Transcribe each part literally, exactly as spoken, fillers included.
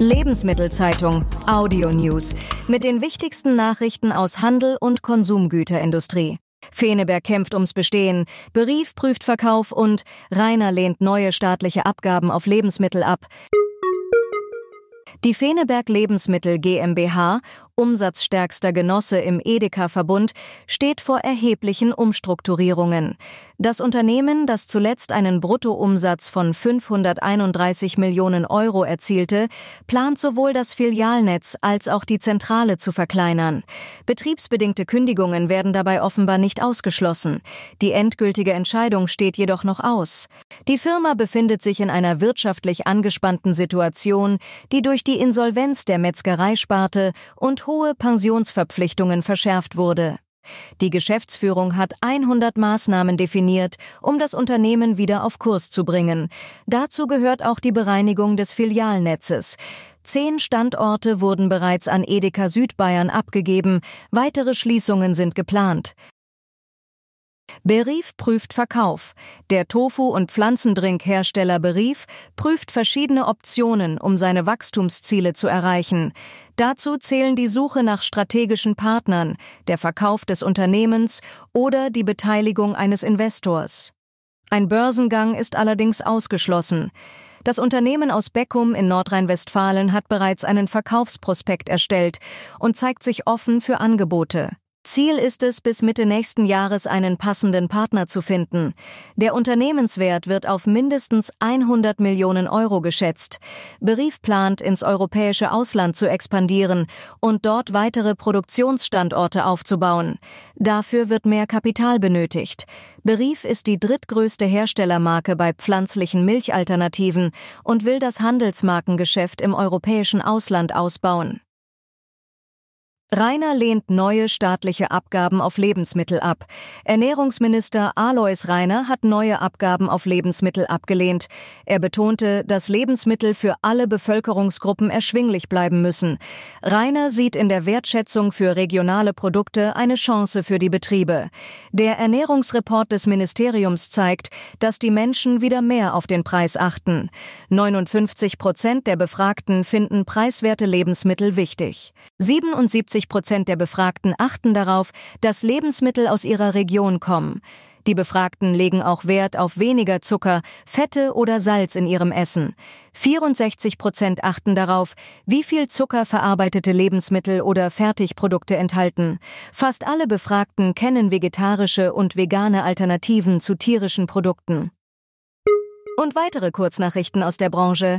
Lebensmittelzeitung Audio News mit den wichtigsten Nachrichten aus Handel und Konsumgüterindustrie. Feneberg kämpft ums Bestehen, Berief prüft Verkauf und Rainer lehnt neue staatliche Abgaben auf Lebensmittel ab. Die Feneberg Lebensmittel GmbH, umsatzstärkster Genosse im Edeka-Verbund, steht vor erheblichen Umstrukturierungen. Das Unternehmen, das zuletzt einen Bruttoumsatz von fünfhunderteinunddreißig Millionen Euro erzielte, plant sowohl das Filialnetz als auch die Zentrale zu verkleinern. Betriebsbedingte Kündigungen werden dabei offenbar nicht ausgeschlossen. Die endgültige Entscheidung steht jedoch noch aus. Die Firma befindet sich in einer wirtschaftlich angespannten Situation, die durch die Insolvenz der Metzgereisparte und hohe Pensionsverpflichtungen verschärft wurde. Die Geschäftsführung hat hundert Maßnahmen definiert, um das Unternehmen wieder auf Kurs zu bringen. Dazu gehört auch die Bereinigung des Filialnetzes. Zehn Standorte wurden bereits an Edeka Südbayern abgegeben, weitere Schließungen sind geplant. Berief prüft Verkauf. Der Tofu- und Pflanzendrinkhersteller Berief prüft verschiedene Optionen, um seine Wachstumsziele zu erreichen. Dazu zählen die Suche nach strategischen Partnern, der Verkauf des Unternehmens oder die Beteiligung eines Investors. Ein Börsengang ist allerdings ausgeschlossen. Das Unternehmen aus Beckum in Nordrhein-Westfalen hat bereits einen Verkaufsprospekt erstellt und zeigt sich offen für Angebote. Ziel ist es, bis Mitte nächsten Jahres einen passenden Partner zu finden. Der Unternehmenswert wird auf mindestens hundert Millionen Euro geschätzt. Berief plant, ins europäische Ausland zu expandieren und dort weitere Produktionsstandorte aufzubauen. Dafür wird mehr Kapital benötigt. Berief ist die drittgrößte Herstellermarke bei pflanzlichen Milchalternativen und will das Handelsmarkengeschäft im europäischen Ausland ausbauen. Rainer lehnt neue staatliche Abgaben auf Lebensmittel ab. Ernährungsminister Alois Rainer hat neue Abgaben auf Lebensmittel abgelehnt. Er betonte, dass Lebensmittel für alle Bevölkerungsgruppen erschwinglich bleiben müssen. Rainer sieht in der Wertschätzung für regionale Produkte eine Chance für die Betriebe. Der Ernährungsreport des Ministeriums zeigt, dass die Menschen wieder mehr auf den Preis achten. neunundfünfzig Prozent der Befragten finden preiswerte Lebensmittel wichtig. siebenundsiebzig Prozent der Befragten achten darauf, dass Lebensmittel aus ihrer Region kommen. Die Befragten legen auch Wert auf weniger Zucker, Fette oder Salz in ihrem Essen. vierundsechzig Prozent achten darauf, wie viel Zucker verarbeitete Lebensmittel oder Fertigprodukte enthalten. Fast alle Befragten kennen vegetarische und vegane Alternativen zu tierischen Produkten. Und weitere Kurznachrichten aus der Branche.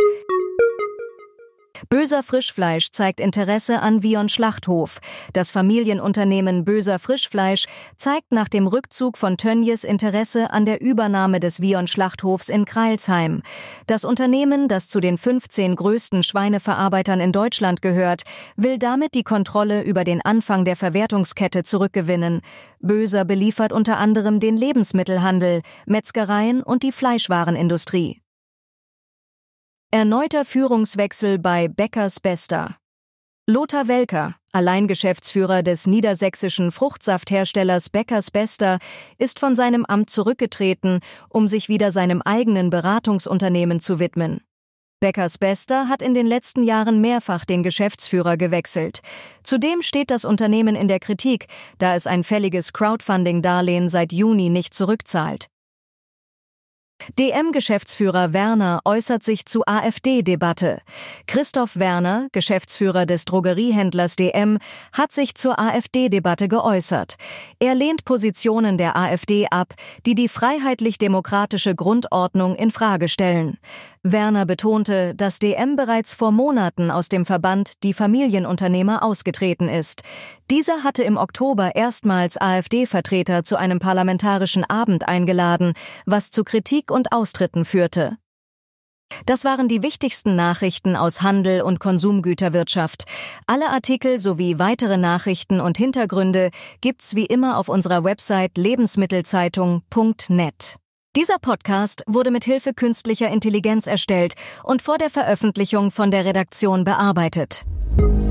Böser Frischfleisch zeigt Interesse an Vion Schlachthof. Das Familienunternehmen Böser Frischfleisch zeigt nach dem Rückzug von Tönnies Interesse an der Übernahme des Vion Schlachthofs in Crailsheim. Das Unternehmen, das zu den fünfzehn größten Schweineverarbeitern in Deutschland gehört, will damit die Kontrolle über den Anfang der Verwertungskette zurückgewinnen. Böser beliefert unter anderem den Lebensmittelhandel, Metzgereien und die Fleischwarenindustrie. Erneuter Führungswechsel bei Bäckers Bester. Lothar Welker, Alleingeschäftsführer des niedersächsischen Fruchtsaftherstellers Bäckers Bester, ist von seinem Amt zurückgetreten, um sich wieder seinem eigenen Beratungsunternehmen zu widmen. Bäckers Bester hat in den letzten Jahren mehrfach den Geschäftsführer gewechselt. Zudem steht das Unternehmen in der Kritik, da es ein fälliges Crowdfunding-Darlehen seit Juni nicht zurückzahlt. D M-Geschäftsführer Werner äußert sich zu AfD-Debatte. Christoph Werner, Geschäftsführer des Drogeriehändlers D M, hat sich zur AfD-Debatte geäußert. Er lehnt Positionen der AfD ab, die die freiheitlich-demokratische Grundordnung in Frage stellen. Werner betonte, dass D M bereits vor Monaten aus dem Verband Die Familienunternehmer ausgetreten ist. Dieser hatte im Oktober erstmals AfD-Vertreter zu einem parlamentarischen Abend eingeladen, was zu Kritik und Austritten führte. Das waren die wichtigsten Nachrichten aus Handel und Konsumgüterwirtschaft. Alle Artikel sowie weitere Nachrichten und Hintergründe gibt's wie immer auf unserer Website lebensmittelzeitung punkt net. Dieser Podcast wurde mit Hilfe künstlicher Intelligenz erstellt und vor der Veröffentlichung von der Redaktion bearbeitet.